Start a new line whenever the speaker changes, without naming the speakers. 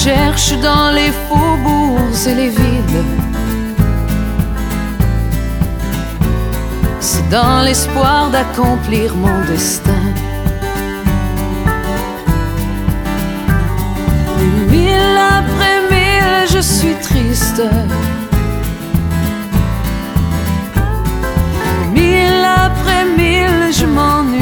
cherche dans les faubourgs et les villes. C'est dans l'espoir d'accomplir mon destin. Mille après mille, je suis triste. Mille après mille, je m'ennuie.